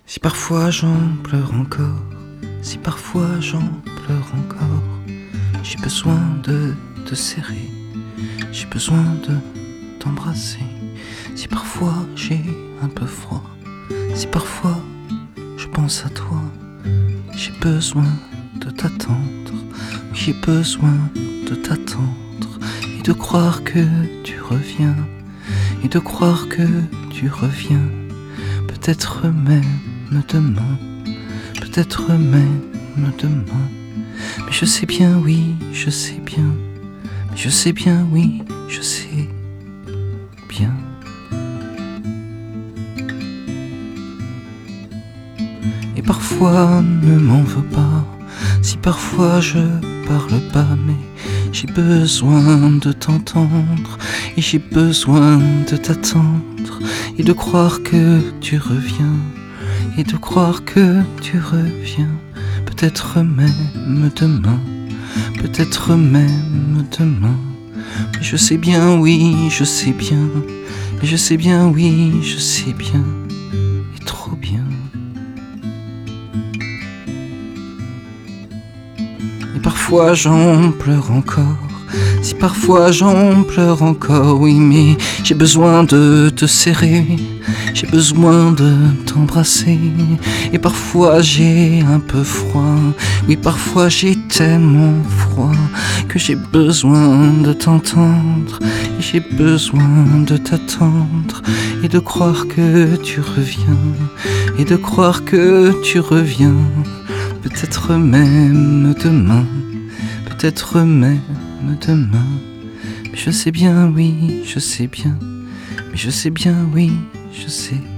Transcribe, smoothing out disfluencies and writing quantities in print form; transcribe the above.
Si parfois j'en pleure encore, si parfois j'en pleure encore, j'ai besoin de te serrer, j'ai besoin de t'embrasser. Si parfois j'ai un peu froid, si parfois je pense à toi, j'ai besoin de t'attendre, oui, j'ai besoin de t'attendre et de croire que tu reviens, et de croire que tu reviens, peut-être même demain, peut-être même demain. Mais je sais bien, oui, je sais bien, mais je sais bien, oui, je sais bien. Et parfois ne m'en veux pas, si parfois je parle pas, mais j'ai besoin de t'entendre, et j'ai besoin de t'attendre, et de croire que tu reviens, et de croire que tu reviens, peut-être même demain, peut-être même demain. Mais je sais bien, oui, je sais bien, mais je sais bien, oui, je sais bien, et trop bien. Et parfois j'en pleure encore, si parfois j'en pleure encore, oui, mais j'ai besoin de te serrer, j'ai besoin de t'embrasser. Et parfois j'ai un peu froid, oui, parfois j'ai tellement froid que j'ai besoin de t'entendre, et j'ai besoin de t'attendre, et de croire que tu reviens, et de croire que tu reviens, peut-être même demain, peut-être même demain. Mais je sais bien, oui, je sais bien, mais je sais bien, oui, je sais